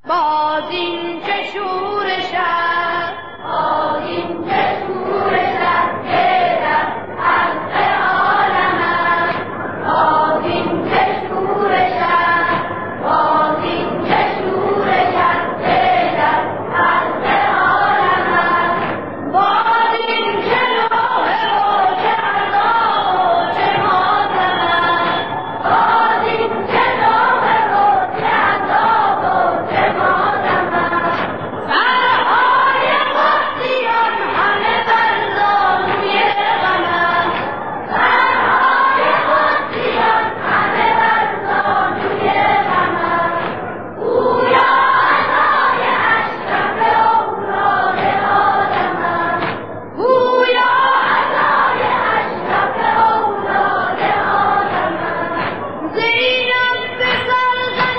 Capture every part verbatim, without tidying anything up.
باز این چه شورش است، باز این چه شورش است که در خلق عالم است. باز این چه شورش است، باز این چه شورش است که در خلق عالم است. باز این چه نوحه و چه عذاب و چه ماتم است. باز این چه نوحه و چه عذاب و چه ماتم است. سرهای قدسیان همه بر زانوی غم است. سرهای قدسیان همه بر زانوی غم است. گویا عزای اشرف اولاد آدم است. گویا عزای اشرف اولاد آدم است. زینب به سر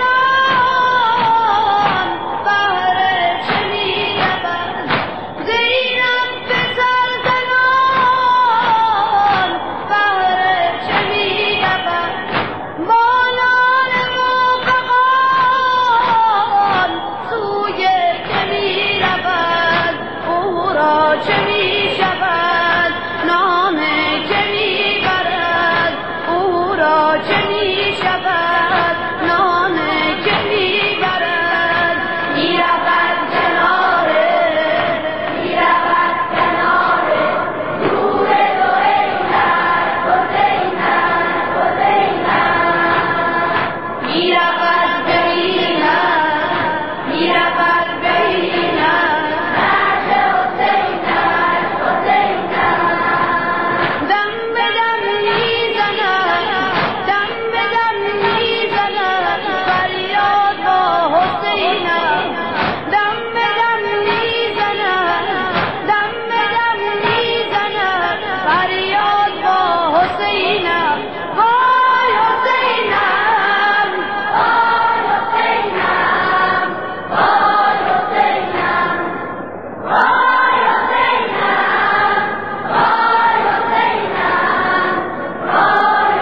زنان بهر چه می رود. زینب به سر زنان بهر چه می رود. مالان موفقان سوی که می رود. او را چه می شود، نام که می برد. او را چه می شود، نام که می برد. می رود کناره، می رود کناره نور دو عینت حسینت حسینت. می رود ببیند، می رود ببیند نعش حسینت حسینت. دم به دم می زند، دم به دم می زند فریاد با حسینت. دم به دم می زند، دم به دم می زند فریاد با حسینت. وای حسینم، وای حسینم، وای حسینم، وای حسینم، وای حسینم، وای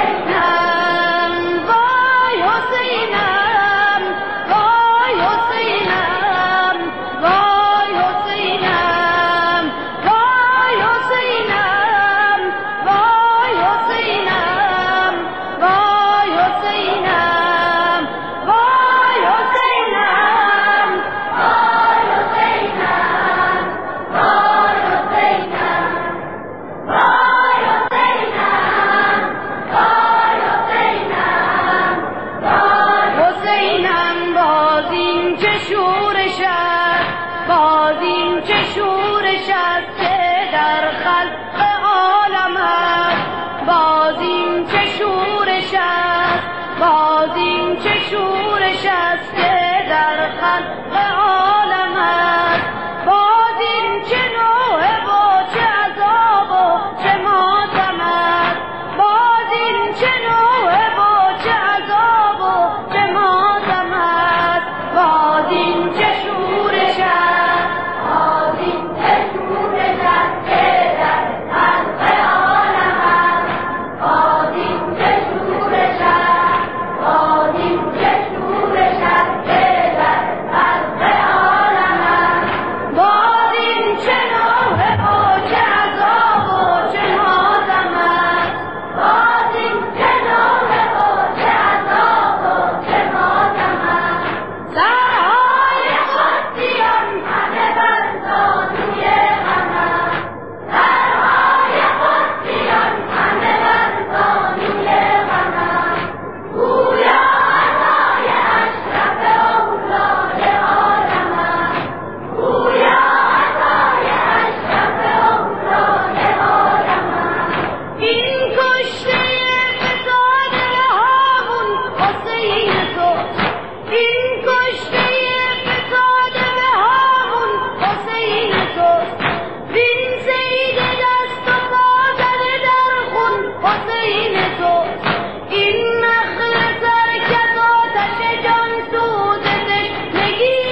حسینم، وای حسینم، وای حسینم، وای حسینم، وای حسینم، وای حسینم، وای حسینم، وای حسینم، وای حسینم، وای حسینم، وای حسینم، وای حسینم، وای حسینم. باز این چه شورش است، باز این چه شورش است که در خلق عالم است. باز این چه شورش است، باز این چه شورش است که در خلق عالم است. باز این چه نوحه و چه عذاب و چه ماتم است. باز این چه نوحه و چه عذاب و چه ماتم است. باز این چه شورش است، باز این چه شورش است که در خلق عالم است. باز این چه شورش است، باز این چه شورش است که در خلق عالم است. باز این چه نوحه و چه عذاب و چه ماتم است. باز این چه نوحه و چه عذاب و چه ماتم است. سرهای قدسیان همه بر زانوی غم است. سرهای قدسیان همه بر زانوی غم است. گویا عزای اشرف اولاد آدم است. گویا عزای اشرف اولاد آدم است. این کشته فساد هامون حسین توست. این کشته فساد هامون حسین توست. وین صید دست و پا زده در خون حسین توست. این نخل سرکش آتش جان سوز تشنگی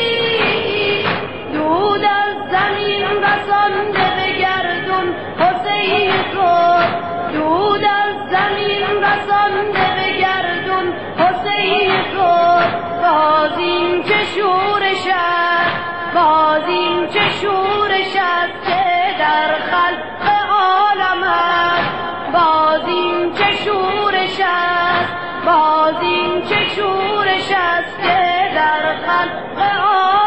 دود از زمین رسانده به گردون حسین توست. دود از زمین رسانده به گردون حسین توست. باز این باز این چه شورش است که در خلق عالم است، باز این چه شورش است، باز این چه شورش است که در خلق عالم